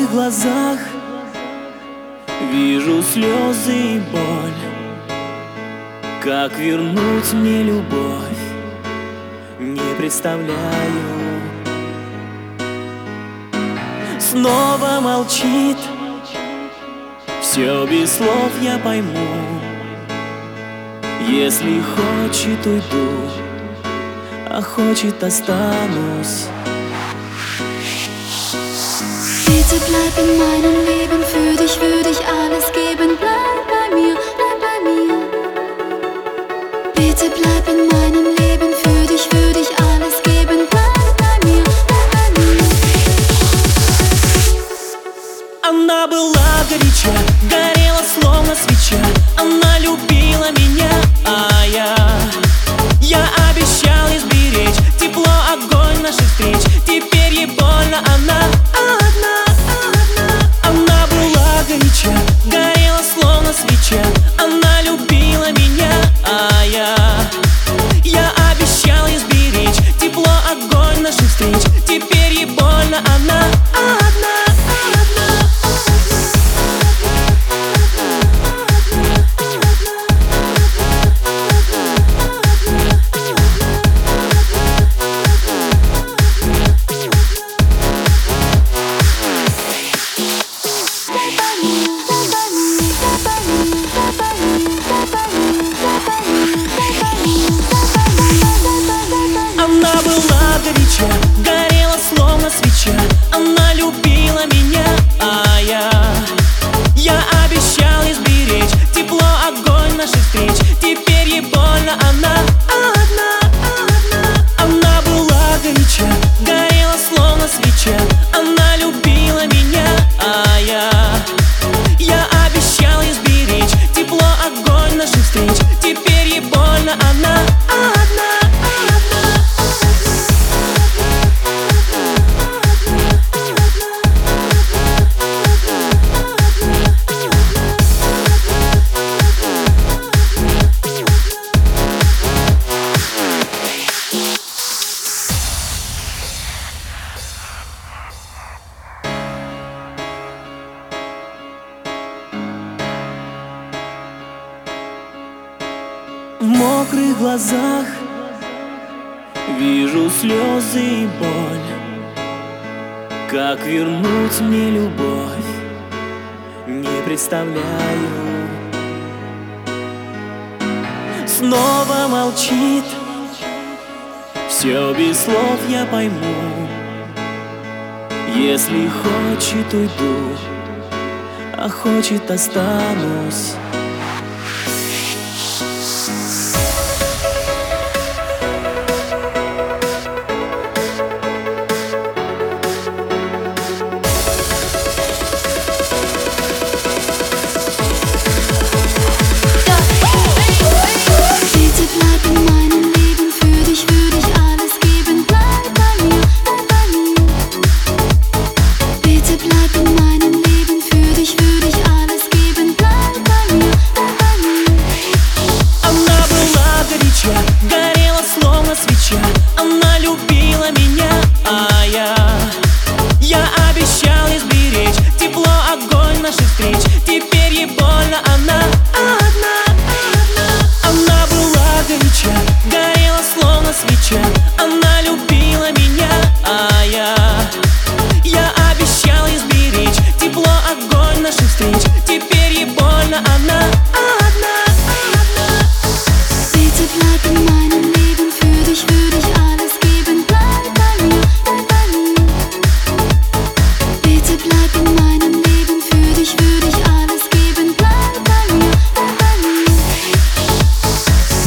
мокрых глазах вижу слезы и боль. Как вернуть мне любовь, не представляю. Снова молчит, все без слов я пойму. Если хочет, уйду, а хочет, останусь. Bitte bleib in meinem Leben, für dich würde ich alles geben. Bleib bei mir, bleib bei mir. Bitte bleib in meinem Leben, für dich würde ich alles geben. Bleib bei mir, bleib bei mir. Она была горяча, горела словно свеча. Она любила меня, а я обещал ей сберечь тепло, огонь наших встреч. Теперь ей больно, она одна. Она была горяча, горела словно свеча. Она любила меня, а я обещал ей сберечь тепло, огонь наших встреч. Теперь ей больно, она одна. Она была горяча, горела словно свеча. Она любила меня, а я обещал ей сберечь тепло, огонь наших встреч. Теперь ей больно, она одна. Она была горяча, горела словно свеча. Она любила меня, а я обещал ей сберечь тепло, огонь наших встреч. Теперь ей больно, она одна. В мокрых глазах вижу слезы и боль. Как вернуть мне любовь, не представляю. Снова молчит, все без слов я пойму. Если хочет, уйду, а хочет, останусь.